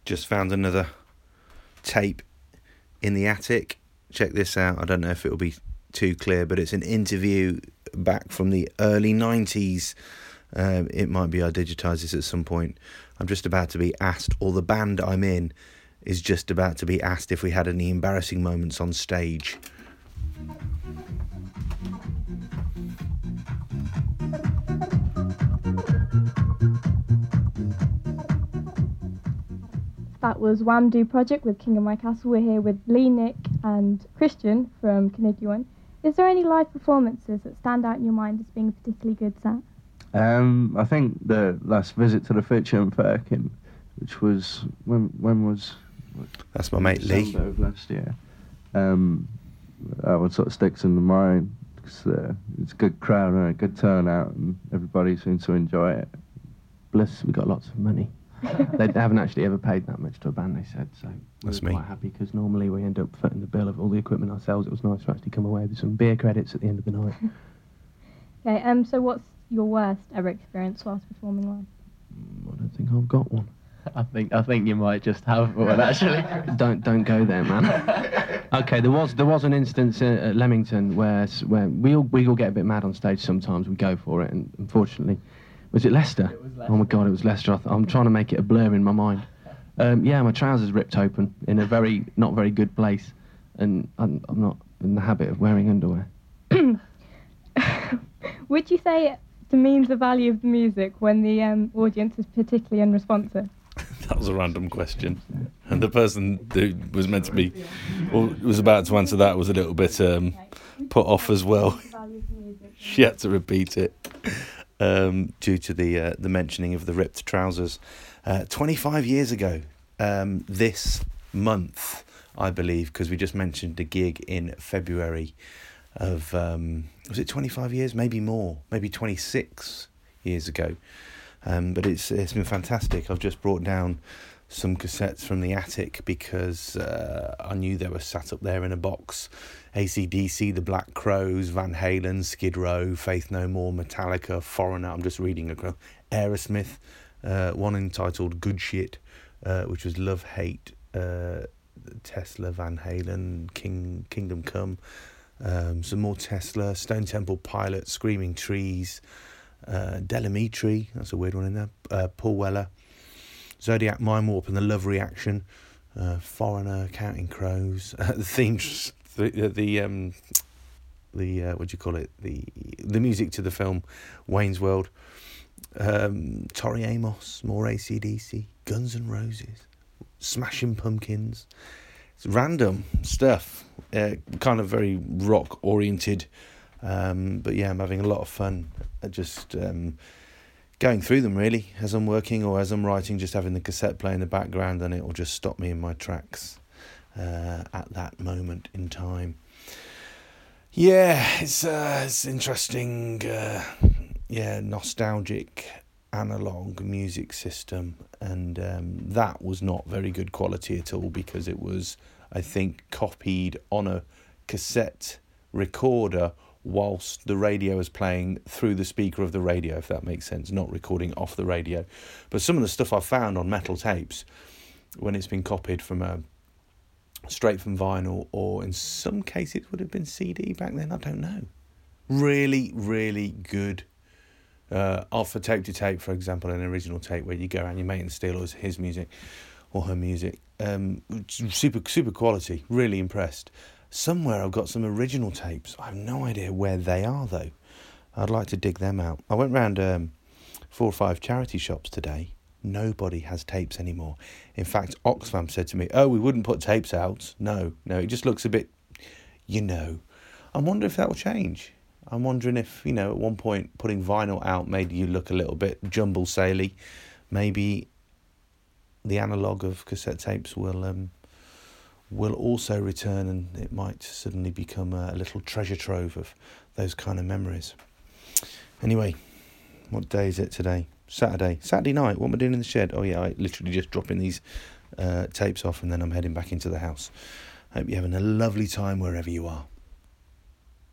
Just found another tape in the attic. Check this out. I don't know if it'll be too clear, but it's an interview back from the early 90s. It might be I digitise this at some point. I'm just about to be asked, or the band I'm in is just about to be asked if we had any embarrassing moments on stage. That was Wamdoo Project with King of My Castle. We're here with Lee, Nick and Christian from Canigua. Is there any live performances that stand out in your mind as being a particularly good set? I think the last visit to the Fitcher and Firkin, which was, when was... That's my mate Lee. December of last year. That one sort of sticks in the mind, because it's a good crowd and a good turnout, and everybody seems to enjoy it. Bliss, we got lots of money. They haven't actually ever paid that much to a band, they said, so That's we're me. quite happy, because normally we end up footing the bill of all the equipment ourselves. It was nice to actually come away with some beer credits at the end of the night. Okay, so what's your worst ever experience whilst performing live? I don't think I've got one. I think you might just have one, actually. Don't go there, man. Okay, there was an instance at Leamington where we all get a bit mad on stage sometimes. We go for it, and unfortunately, was it Leicester? It was Leicester. Oh my God, it was Leicester. I'm trying to make it a blur in my mind. Yeah, my trousers ripped open in a not very good place, and I'm not in the habit of wearing underwear. Would you say it demeans the value of the music when the audience is particularly unresponsive? That was a random question, and the person who was meant to be, or was about to answer that, was a little bit put off as well. She had to repeat it due to the mentioning of the ripped trousers. 25 years ago, this month, I believe, because we just mentioned a gig in February of, was it 25 years? Maybe more, maybe 26 years ago. But it's been fantastic. I've just brought down some cassettes from the attic because I knew they were sat up there in a box. AC/DC, The Black Crowes, Van Halen, Skid Row, Faith No More, Metallica, Foreigner. I'm just reading across. Aerosmith, one entitled Good Shit, which was Love Hate, Tesla, Van Halen, Kingdom Come, some more Tesla, Stone Temple Pilots, Screaming Trees, Delamitri, that's a weird one in there, Paul Weller, Zodiac Mind Warp and the Love Reaction, Foreigner, Counting Crows, the themes, the what do you call it, the music to the film Wayne's World, Tori Amos, more AC/DC, Guns N' Roses, Smashing Pumpkins. It's random stuff, kind of very rock oriented. But yeah, I'm having a lot of fun just going through them, really, as I'm working or as I'm writing, just having the cassette play in the background, and it will just stop me in my tracks at that moment in time. Yeah, it's interesting, nostalgic analog music system, and that was not very good quality at all, because it was, I think, copied on a cassette recorder whilst the radio was playing through the speaker of the radio, if that makes sense, not recording off the radio. But some of the stuff I found on metal tapes, when it's been copied from straight from vinyl, or in some cases would have been CD back then, I don't know. Really, really good. Off a tape to tape, for example, an original tape where you go around your mate and steal his music or her music. Super quality, really impressed. Somewhere I've got some original tapes. I have no idea where they are, though. I'd like to dig them out. I went round 4 or 5 charity shops today. Nobody has tapes anymore. In fact, Oxfam said to me, we wouldn't put tapes out. No, it just looks a bit, I'm wondering if that will change. I'm wondering if, at one point putting vinyl out made you look a little bit jumble-saily. Maybe the analogue of cassette tapes will also return, and it might suddenly become a little treasure trove of those kind of memories. Anyway, what day is it today? Saturday night. What am I doing in the shed? Oh yeah, I literally just dropping these tapes off, and then I'm heading back into the house. Hope you're having a lovely time wherever you are.